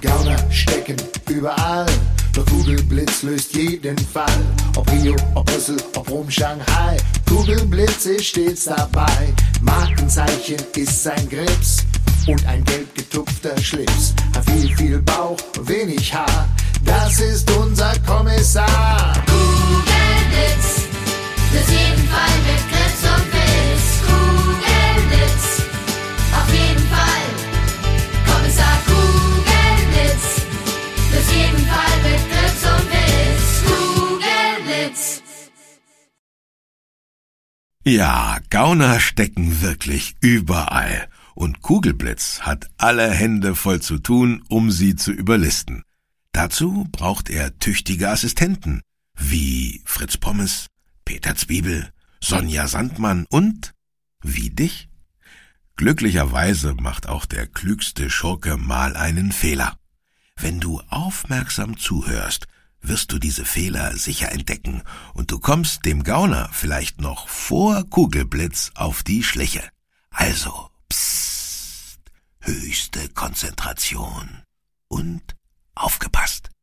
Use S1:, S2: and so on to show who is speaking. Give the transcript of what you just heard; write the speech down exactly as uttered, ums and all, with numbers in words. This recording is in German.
S1: Gauner stecken überall, doch Kugelblitz löst jeden Fall. Ob Rio, ob Brüssel, ob Rom, Shanghai, Kugelblitz ist stets dabei. Markenzeichen ist sein Grips und ein gelb getupfter Schlips. Hat viel, viel Bauch und wenig Haar, das ist unser Kommissar.
S2: Kugelblitz, löst jeden Fall mit Grips und Witz. Kugelblitz, auf jeden Fall. Kommissar Kugelblitz, löst jeden Fall mit Grips und Witz. Kugelblitz.
S3: Ja, Gauner stecken wirklich überall. Und Kugelblitz hat alle Hände voll zu tun, um sie zu überlisten. Dazu braucht er tüchtige Assistenten, wie Fritz Pommes, Peter Zwiebel, Sonja Sandmann und wie dich. Glücklicherweise macht auch der klügste Schurke mal einen Fehler. Wenn du aufmerksam zuhörst, wirst du diese Fehler sicher entdecken und du kommst dem Gauner vielleicht noch vor Kugelblitz auf die Schliche. Also, psst, höchste Konzentration und aufgepasst.